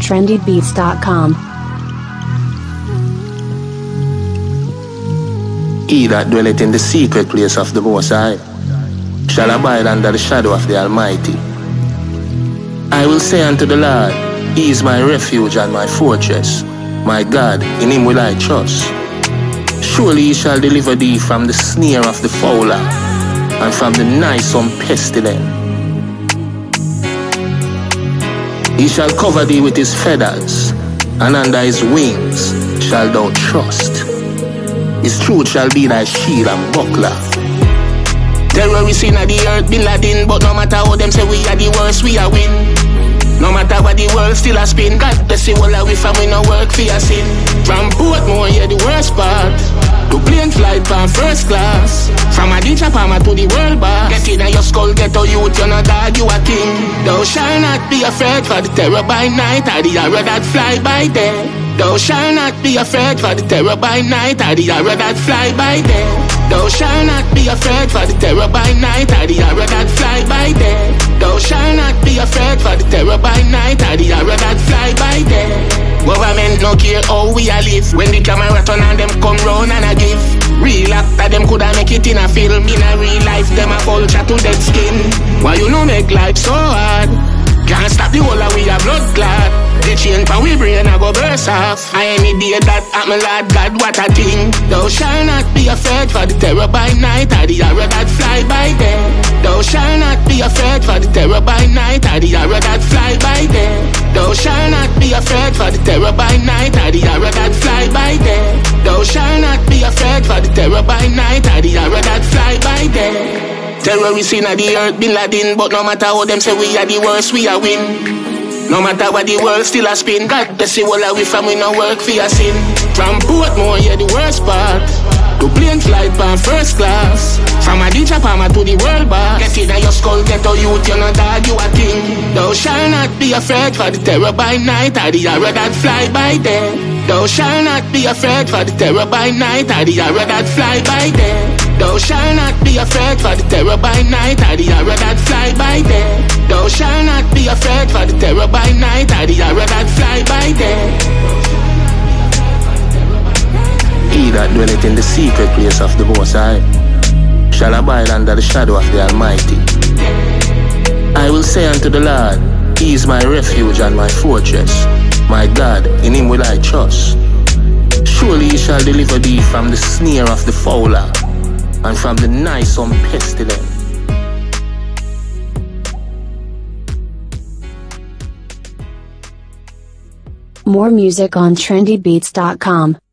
trendybeats.com. He that dwelleth in the secret place of the Most High shall abide under the shadow of the Almighty. I will say unto the Lord, He is my refuge and my fortress, my God, in Him will I trust. Surely He shall deliver thee from the snare of the fowler, and from the noisome pestilence. He shall cover thee with His feathers, and under His wings shalt thou trust. His truth shall be thy shield and buckler. Terrorists in the earth, Bin Laden, but no matter how them say we are the worst, we are win. No matter what the world still a spin, God bless you all away from we no work for your sin. From Portmore, yeah, the worst part, to plane flight from first class. From a DJ Palmer to the world bar. Get in your skull, get a youth, you're not dog, you a king. Thou shalt not be afraid for the terror by night, or the arrow that fly by day. Thou shalt not be afraid for the terror by night, or the arrow that fly by day. Thou shalt not be afraid for the terror by night, or the arrow that fly by day. Thou shalt not be afraid for the terror by night, or the arrow that fly by day. Government no care how we a live. When the camera turn on them come round and a give. Real actor them coulda make it in a film. In a real life them a vulture to dead skin. Why you no make life so hard? Can't stop the whole of we a blood clot. The chain pan we brain a go burst off. I any day that happen, Lord God, what a thing. Thou shalt not be afraid for the terror by night, or the arrow that fly by day. Thou shalt not be afraid for the terror by night, or the arrow that fly by day. Thou shalt not be afraid for the terror by night, or the arrow that fly by day. Thou shalt not be afraid for the terror by night, or the arrow that fly by day. Terrorists in the earth, Bin Laden, but no matter how them say we are the worst, we are win. No matter what the world still a spin, God bless you all away from we no work for your sin. From Portmore, yeah, the worst part, to plane flight from first class. From a DJ Palmer to the world bar. Get in your skull, get a youth, you're not dog, you a king. Thou shalt not be afraid for the terror by night, or the arrow that fly by day. Thou shalt not be afraid for the terror by night, or the arrow that fly by day. Thou shalt not be afraid for the terror by night, or the arrow that fly by day. Thou shalt not be afraid for the terror by night, or the arrow that fly by day. He that dwelleth in the secret place of the Most High shall abide under the shadow of the Almighty. I will say unto the Lord, He is my refuge and my fortress, my God, in Him will I trust. Surely He shall deliver thee from the snare of the fowler, and from the noisome pestilence. More music on trendybeats.com.